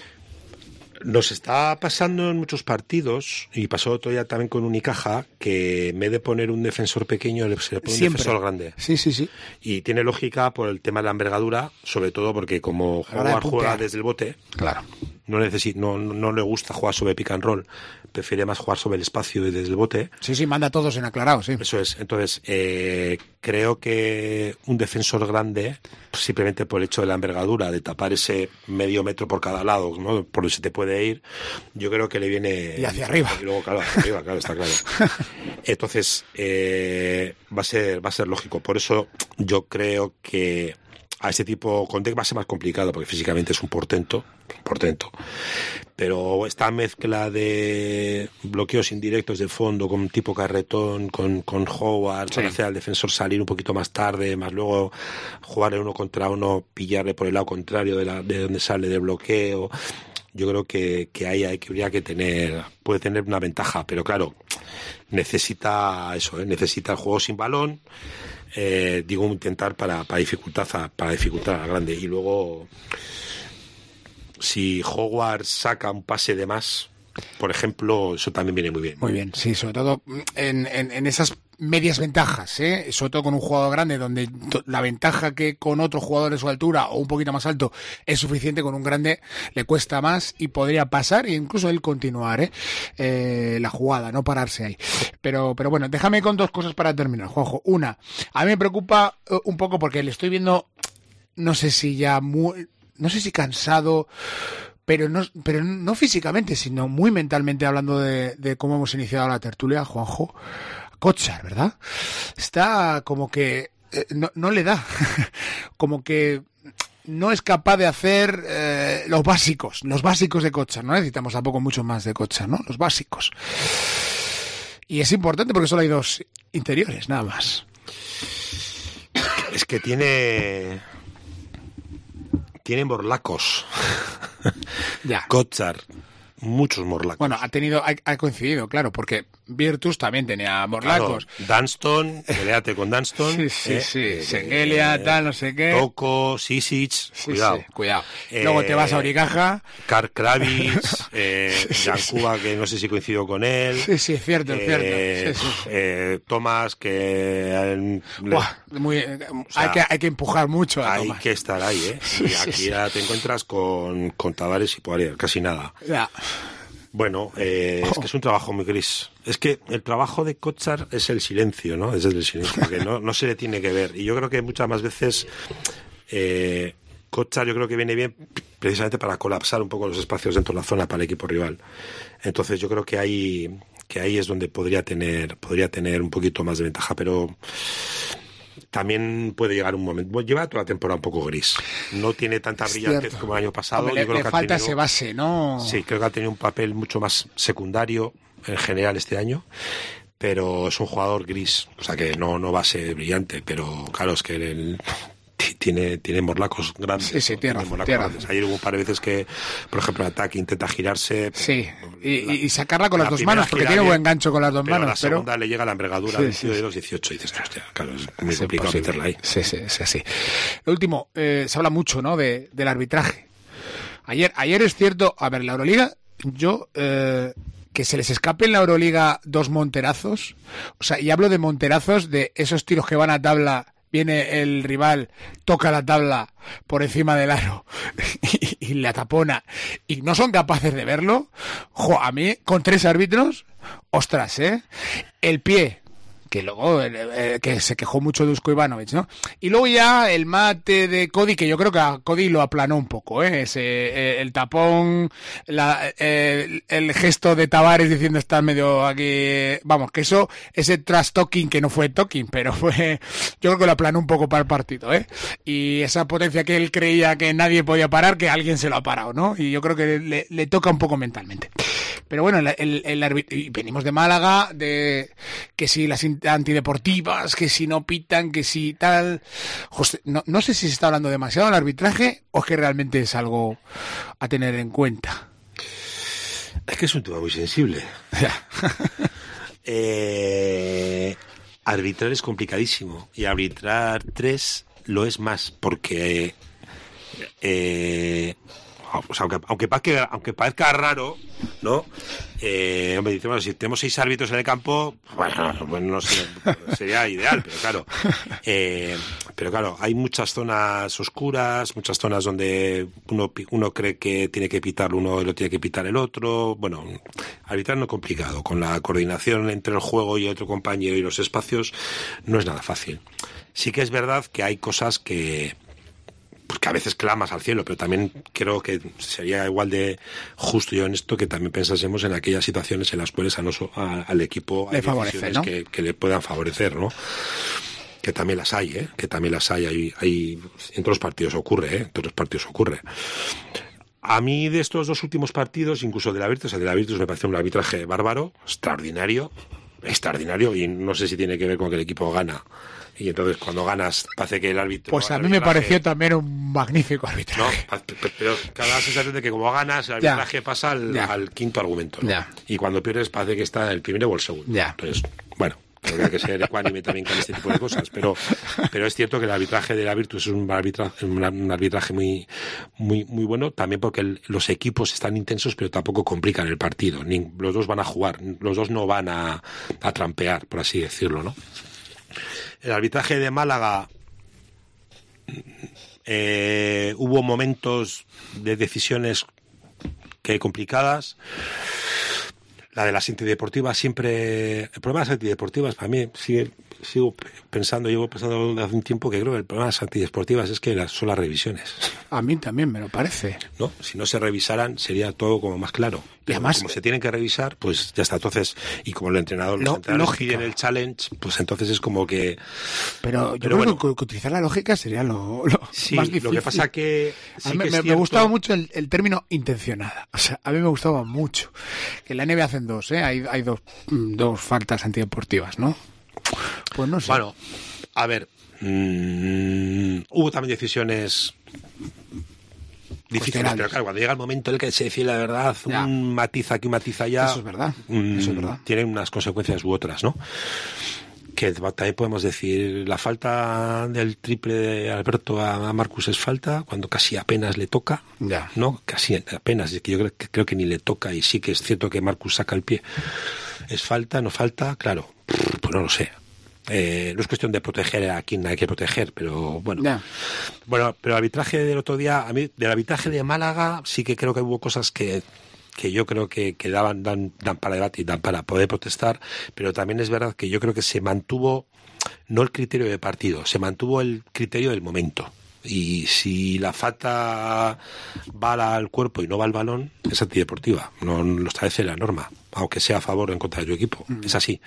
[SPEAKER 4] Nos está pasando en muchos partidos, y pasó otro día también con Unicaja, que en vez de poner un defensor pequeño, se le pone
[SPEAKER 1] Siempre.
[SPEAKER 4] un defensor grande.
[SPEAKER 1] Sí, sí, sí.
[SPEAKER 4] Y tiene lógica por el tema de la envergadura, sobre todo porque como Howard juega desde el bote,
[SPEAKER 1] claro.
[SPEAKER 4] no, necesita, no, no le gusta jugar sobre pick and roll, prefiere más jugar sobre el espacio y desde el bote.
[SPEAKER 1] Sí, sí, manda a todos en aclarado, sí.
[SPEAKER 4] Eso es. Entonces, eh, creo que un defensor grande, simplemente por el hecho de la envergadura, de tapar ese medio metro por cada lado, ¿no? Por donde se te puede ir, yo creo que le viene...
[SPEAKER 1] Y hacia arriba.
[SPEAKER 4] Y luego, claro, hacia arriba, claro, está claro. Entonces, eh, va a ser, va a ser lógico. Por eso yo creo que a este tipo con Deck va a ser más complicado porque físicamente es un portento, portento. Pero esta mezcla de bloqueos indirectos de fondo con tipo carretón, con, con Howard, sí, para hacer al defensor salir un poquito más tarde, más luego jugar en uno contra uno, pillarle por el lado contrario de, la, de donde sale del bloqueo. Yo creo que, que ahí hay que, habría que tener, puede tener una ventaja, pero claro, necesita eso, ¿eh? Necesita el juego sin balón. Eh, digo intentar para, para dificultad para dificultad a grande, y luego si Howard saca un pase de más por ejemplo, eso también viene muy bien.
[SPEAKER 1] Muy bien, sí, sobre todo en, en, en esas medias ventajas, ¿eh? Sobre todo con un jugador grande donde la ventaja que con otro jugador de su altura o un poquito más alto es suficiente, con un grande le cuesta más y podría pasar e incluso él continuar, ¿eh? Eh, la jugada, no pararse ahí. Pero, pero bueno, déjame con dos cosas para terminar, Juanjo. Una, a mí me preocupa uh, un poco porque le estoy viendo, no sé si ya muy, no sé si cansado, pero no, pero no físicamente, sino muy mentalmente, hablando de, de cómo hemos iniciado la tertulia, Juanjo. Kotsar, ¿verdad? Está como que eh, no, no le da, como que no es capaz de hacer eh, los básicos, los básicos de Kotsar. No necesitamos tampoco mucho más de Kotsar, ¿no? Los básicos. Y es importante porque solo hay dos interiores, nada más.
[SPEAKER 4] Es que tiene... Tiene morlacos.
[SPEAKER 1] Ya.
[SPEAKER 4] Kotsar. Muchos morlacos.
[SPEAKER 1] Bueno, ha tenido, ha, ha coincidido, claro, porque Virtus también tenía morlacos.
[SPEAKER 4] Claro, Dunston, peleate con Dunston.
[SPEAKER 1] Sí, sí,
[SPEAKER 4] eh,
[SPEAKER 1] sí.
[SPEAKER 4] Eh,
[SPEAKER 1] Sengelia,
[SPEAKER 4] eh,
[SPEAKER 1] tal, no sé qué.
[SPEAKER 4] Toko, Sisic,
[SPEAKER 1] Sí,
[SPEAKER 4] cuidado.
[SPEAKER 1] sí, cuidado.
[SPEAKER 4] Eh,
[SPEAKER 1] Luego te vas a Oricaja.
[SPEAKER 4] Karl Kravitz, eh, Jan Kuba, que no sé si coincido con él.
[SPEAKER 1] Sí, sí, es cierto, es cierto.
[SPEAKER 4] Eh,
[SPEAKER 1] Sí, sí.
[SPEAKER 4] eh, Tomás, que... eh,
[SPEAKER 1] Buah, muy, eh,
[SPEAKER 4] sea,
[SPEAKER 1] hay, que, hay que empujar mucho a
[SPEAKER 4] hay
[SPEAKER 1] Tomás.
[SPEAKER 4] que estar ahí, ¿eh?
[SPEAKER 1] Sí,
[SPEAKER 4] Y
[SPEAKER 1] sí,
[SPEAKER 4] aquí
[SPEAKER 1] sí.
[SPEAKER 4] ya te encuentras con, con Tavares y Poirier, casi nada.
[SPEAKER 1] Ya.
[SPEAKER 4] Bueno, eh,
[SPEAKER 1] Oh.
[SPEAKER 4] es que es un trabajo muy gris. Es que el trabajo de Kotsar es el silencio, ¿no? Es el silencio, porque no, no se le tiene que ver. Y yo creo que muchas más veces eh, Kotsar yo creo que viene bien precisamente para colapsar un poco los espacios dentro de la zona para el equipo rival. Entonces yo creo que ahí, que ahí es donde podría tener, podría tener un poquito más de ventaja, pero... También puede llegar un momento. Bueno, lleva toda la temporada un poco gris. No tiene tanta
[SPEAKER 1] Es
[SPEAKER 4] brillantez
[SPEAKER 1] cierto.
[SPEAKER 4] como el año pasado.
[SPEAKER 1] Hombre,
[SPEAKER 4] Yo creo
[SPEAKER 1] le,
[SPEAKER 4] que
[SPEAKER 1] le
[SPEAKER 4] ha
[SPEAKER 1] falta
[SPEAKER 4] tenido-
[SPEAKER 1] ese base, ¿no?
[SPEAKER 4] Sí, creo que ha tenido un papel mucho más secundario en general este año, pero es un jugador gris, o sea que no, no va a ser brillante, pero claro, es que el, tiene, tiene morlacos grandes.
[SPEAKER 1] Sí, sí,
[SPEAKER 4] ¿no?
[SPEAKER 1] tiene
[SPEAKER 4] Tiene
[SPEAKER 1] razón,
[SPEAKER 4] morlacos
[SPEAKER 1] tiene
[SPEAKER 4] grandes.
[SPEAKER 1] razón.
[SPEAKER 4] Ayer hubo un par de veces que, por ejemplo, el ataque intenta girarse.
[SPEAKER 1] Sí, y,
[SPEAKER 4] La-
[SPEAKER 1] y sacarla con las
[SPEAKER 4] la
[SPEAKER 1] dos
[SPEAKER 4] primera
[SPEAKER 1] manos, porque
[SPEAKER 4] gira
[SPEAKER 1] tiene
[SPEAKER 4] bien,
[SPEAKER 1] buen gancho con las dos
[SPEAKER 4] pero
[SPEAKER 1] manos.
[SPEAKER 4] la
[SPEAKER 1] pero
[SPEAKER 4] segunda le llega la envergadura
[SPEAKER 1] Sí,
[SPEAKER 4] del
[SPEAKER 1] sí,
[SPEAKER 4] tío de
[SPEAKER 1] sí.
[SPEAKER 4] los dieciocho y dices, hostia, claro, es muy
[SPEAKER 1] es
[SPEAKER 4] complicado
[SPEAKER 1] imposible.
[SPEAKER 4] meterla ahí.
[SPEAKER 1] Sí, sí, sí, sí. Lo último, eh, se habla mucho, ¿no?, de, del arbitraje. Ayer, ayer es cierto, a ver, la Euroliga, yo, eh, que se les escape en la Euroliga dos monterazos, o sea, y hablo de monterazos, de esos tiros que van a tabla, viene el rival, toca la tabla por encima del aro y, y la tapona, y no son capaces de verlo. Jo, a mí, con tres árbitros, ostras, ¿eh? El pie, que luego eh, eh, que se quejó mucho de Dusko Ivanovic, ¿no? Y luego ya el mate de Cody, que yo creo que a Cody lo aplanó un poco, ¿eh? Ese, eh, el tapón, la, eh, el, el gesto de Tavares diciendo está medio aquí, vamos, que eso, ese trash talking que no fue talking, pero fue, yo creo que lo aplanó un poco para el partido, ¿eh? Y esa potencia que él creía que nadie podía parar, que alguien se lo ha parado, ¿no? Y yo creo que le, le toca un poco mentalmente. Pero bueno, el, el, el arbit- y venimos de Málaga, de que si las in- antideportivas, que si no pitan, que si tal. José, no, no sé si se está hablando demasiado del arbitraje o es que realmente es algo a tener en cuenta.
[SPEAKER 4] Es que es un tema muy sensible. eh, arbitrar es complicadísimo y arbitrar tres lo es más porque eh, o sea, aunque, aunque, parezca, aunque parezca raro, ¿no? Eh, hombre, dice, bueno, si tenemos seis árbitros en el campo, bueno, bueno no sé, sería ideal, pero claro. Eh, pero claro, hay muchas zonas oscuras, muchas zonas donde uno, uno cree que tiene que pitar uno y lo tiene que pitar el otro. Bueno, arbitrar no es complicado. Con la coordinación entre el juego y otro compañero y los espacios, no es nada fácil. Sí que es verdad que hay cosas que... porque a veces clamas al cielo, pero también creo que sería igual de justo y honesto que también pensásemos en aquellas situaciones en las cuales a noso, a, al equipo hay
[SPEAKER 1] le favorece,
[SPEAKER 4] decisiones
[SPEAKER 1] ¿no?
[SPEAKER 4] que, que le puedan favorecer, ¿no? Que también las hay, ¿eh? Que también las hay, hay, hay en todos los partidos ocurre, ¿eh? En todos los partidos ocurre. A mí de estos dos últimos partidos, incluso de la Virtus, el de la Virtus me pareció un arbitraje bárbaro, extraordinario, extraordinario, y no sé si tiene que ver con que el equipo gana. Y entonces cuando ganas parece que el árbitro...
[SPEAKER 1] Pues a
[SPEAKER 4] el
[SPEAKER 1] mí me
[SPEAKER 4] arbitraje-
[SPEAKER 1] pareció también un magnífico
[SPEAKER 4] No,
[SPEAKER 1] arbitraje.
[SPEAKER 4] pa- pe- pero cada sensación de que como ganas el arbitraje
[SPEAKER 1] Ya.
[SPEAKER 4] pasa al,
[SPEAKER 1] Ya.
[SPEAKER 4] al quinto argumento, ¿no?
[SPEAKER 1] Ya.
[SPEAKER 4] Y cuando pierdes parece que está el primero o el segundo.
[SPEAKER 1] Ya.
[SPEAKER 4] Entonces, bueno, Tendría que ser ecuánime también con este tipo de cosas, pero pero es cierto que el arbitraje de la Virtus es un arbitraje, un arbitraje muy muy muy bueno, también porque el, los equipos están intensos, pero tampoco complican el partido. Ni, los dos van a jugar, los dos no van a, a trampear, por así decirlo, ¿no? El arbitraje de Málaga, eh, hubo momentos de decisiones que complicadas. La de las antideportivas siempre... El problema de las antideportivas, para mí, sigue, sigo pensando, llevo pensando hace un tiempo que creo que el problema de las antideportivas es que las, son las revisiones.
[SPEAKER 1] A mí también me lo parece.
[SPEAKER 4] ¿No? Si no se revisaran, sería todo como más claro. Pero y además, como se tienen que revisar, pues ya está. Entonces, y como el entrenador, los
[SPEAKER 1] lo,
[SPEAKER 4] entrenadores piden el challenge, pues entonces es como que...
[SPEAKER 1] Pero yo
[SPEAKER 4] pero
[SPEAKER 1] creo
[SPEAKER 4] bueno,
[SPEAKER 1] que, que utilizar la lógica sería lo, lo
[SPEAKER 4] sí,
[SPEAKER 1] más difícil.
[SPEAKER 4] Lo que pasa que... Sí
[SPEAKER 1] a mí
[SPEAKER 4] que
[SPEAKER 1] me,
[SPEAKER 4] es
[SPEAKER 1] me gustaba mucho el, el término intencionada. O sea, a mí me gustaba mucho. Que en la N B A hacen dos, ¿eh? Hay, hay dos, dos faltas antideportivas, ¿no? Pues no sé.
[SPEAKER 4] Bueno, a ver, mmm, hubo también decisiones difíciles, pero claro, cuando llega el momento en el que se decide la verdad, ya. un matiz aquí, un matiz allá,
[SPEAKER 1] eso es verdad,
[SPEAKER 4] mmm,
[SPEAKER 1] eso es verdad.
[SPEAKER 4] Tiene unas consecuencias u otras, ¿no? Que también podemos decir, la falta del triple de Alberto a Marcus es falta, cuando casi apenas le toca,
[SPEAKER 1] ya.
[SPEAKER 4] ¿no? Casi apenas, es que yo creo que, creo que ni le toca, y sí que es cierto que Marcus saca el pie. ¿Es falta, no falta? Claro, pues no lo sé. Eh, no es cuestión de proteger a quien hay que proteger, pero bueno.
[SPEAKER 1] Ya.
[SPEAKER 4] Bueno, pero el arbitraje del otro día, a mí, del arbitraje de Málaga, sí que creo que hubo cosas que que yo creo que, que daban, dan, dan para debate y dan para poder protestar, pero también es verdad que yo creo que se mantuvo no el criterio de partido, se mantuvo el criterio del momento. Y si la falta va al cuerpo y no va al balón, es antideportiva, no lo establece la norma, aunque sea a favor o en contra de tu equipo, mm. es así.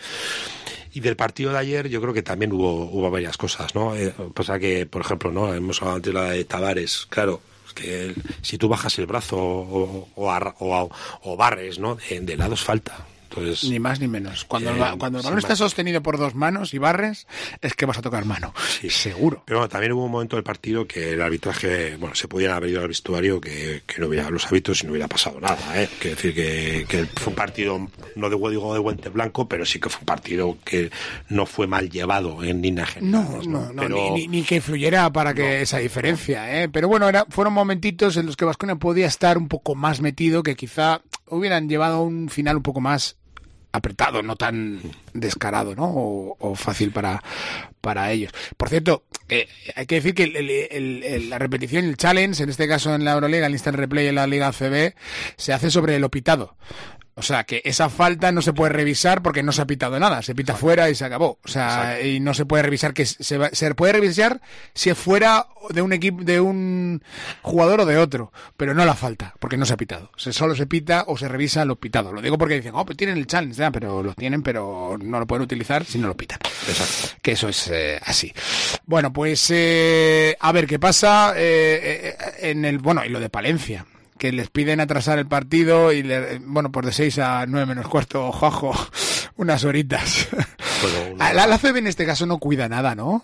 [SPEAKER 4] Y del partido de ayer yo creo que también hubo, hubo varias cosas, ¿no? Eh, pasa que, por ejemplo, no hemos hablado antes de la de Tavares, claro, que el, si tú bajas el brazo o, o, o, o, o barres, ¿no? De, de lado es falta. Entonces,
[SPEAKER 1] ni más ni menos. Cuando,
[SPEAKER 4] eh,
[SPEAKER 1] el, cuando el balón está más sostenido por dos manos y barres, es que vas a tocar mano. Sí. Seguro.
[SPEAKER 4] Pero bueno, también hubo un momento del partido que el arbitraje, bueno, se podían haber ido al vestuario que, que no hubiera los árbitros y no hubiera pasado nada, ¿eh? Quiero decir que, que fue un partido, no de, digo de guante blanco, pero sí que fue un partido que no fue mal llevado en líneas generales.
[SPEAKER 1] No, no, no,
[SPEAKER 4] pero,
[SPEAKER 1] ni, ni, ni que influyera para que no, esa diferencia, ¿eh? Pero bueno, era, fueron momentitos en los que Baskonia podía estar un poco más metido, que quizá hubieran llevado a un final un poco más apretado, no tan descarado, ¿no? O, o fácil para, para ellos. Por cierto, eh, hay que decir que el, el, el, el, la repetición, el challenge, en este caso en la Euroliga, el instant replay en la Liga A C B, se hace sobre lo pitado. O sea, que esa falta no se puede revisar porque no se ha pitado nada, se pita fuera y se acabó. O sea, exacto. Y no se puede revisar, que se, va, se puede revisar si es fuera de un equipo, de un jugador o de otro, pero no la falta, porque no se ha pitado. O sea, solo se pita o se revisa lo pitado. Lo digo porque dicen, oh, pues tienen el challenge, ya, pero lo tienen, pero no lo pueden utilizar si no lo pitan.
[SPEAKER 4] Exacto.
[SPEAKER 1] Que eso es eh, así. Bueno, pues eh, a ver qué pasa eh, eh, en el, bueno, y lo de Palencia, que les piden atrasar el partido y, le, bueno, pues de seis a nueve menos cuarto, jojo, unas horitas. Bueno, una... la, la A C B en este caso no cuida nada, ¿no?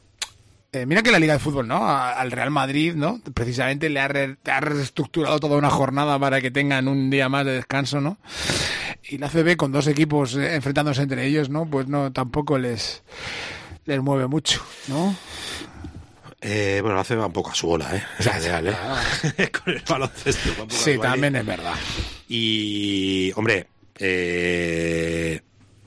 [SPEAKER 1] Eh, mira que la Liga de Fútbol, ¿no? A, al Real Madrid, ¿no? Precisamente le ha, re, ha reestructurado toda una jornada para que tengan un día más de descanso, ¿no? Y la A C B con dos equipos eh, enfrentándose entre ellos, ¿no? Pues no, tampoco les, les mueve mucho, ¿no?
[SPEAKER 4] Eh, bueno, hace va un poco a su bola, ¿eh? Es real, ¿eh? Con el baloncesto. Va un poco
[SPEAKER 1] sí, también es verdad.
[SPEAKER 4] Y, hombre, eh,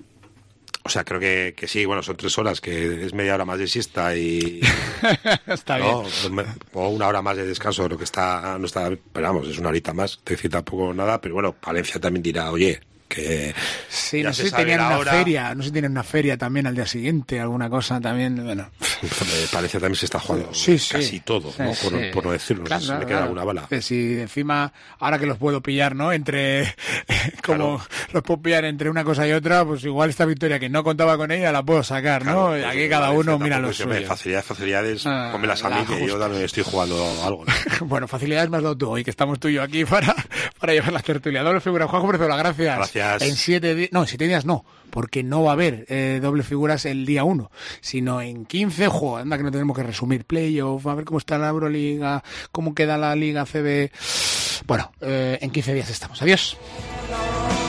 [SPEAKER 4] o sea, creo que, que sí, bueno, son tres horas, que es media hora más de siesta y...
[SPEAKER 1] está
[SPEAKER 4] ¿no?
[SPEAKER 1] bien.
[SPEAKER 4] O una hora más de descanso, lo que está, no está, pero vamos, es una horita más, te decir tampoco nada, pero bueno, Palencia también dirá, oye... que
[SPEAKER 1] sí, no sé si tenían una hora. feria, no sé si tienen una feria también al día siguiente, alguna cosa también, bueno.
[SPEAKER 4] Parece también se está jugando
[SPEAKER 1] sí, sí,
[SPEAKER 4] casi todo, ¿no?
[SPEAKER 1] Sí,
[SPEAKER 4] por,
[SPEAKER 1] sí.
[SPEAKER 4] por no decirlo,
[SPEAKER 1] claro,
[SPEAKER 4] no sé si
[SPEAKER 1] claro,
[SPEAKER 4] me queda
[SPEAKER 1] claro.
[SPEAKER 4] alguna bala.
[SPEAKER 1] Que si encima, ahora que los puedo pillar, ¿no? Entre, como
[SPEAKER 4] claro.
[SPEAKER 1] los puedo pillar entre una cosa y otra, pues igual esta victoria que no contaba con ella la puedo sacar, ¿no?
[SPEAKER 4] Claro, pues
[SPEAKER 1] aquí cada uno mira lo
[SPEAKER 4] suyo. Facilidades, facilidades, ah, pónmelas a mí, que yo también estoy jugando algo, ¿no?
[SPEAKER 1] Bueno, facilidades me has dado tú hoy, que estamos tú y yo aquí para, para llevar la tertulia. Doble figura, Juanjo Brizuela, gracias.
[SPEAKER 4] Gracias.
[SPEAKER 1] En siete días, no, en siete días no, porque no va a haber eh, doble figuras el día uno, sino en quince, jo, anda que no tenemos que resumir playoff, a ver cómo está la Euroliga, cómo queda la Liga A C B. Bueno, eh, en quince días estamos. Adiós.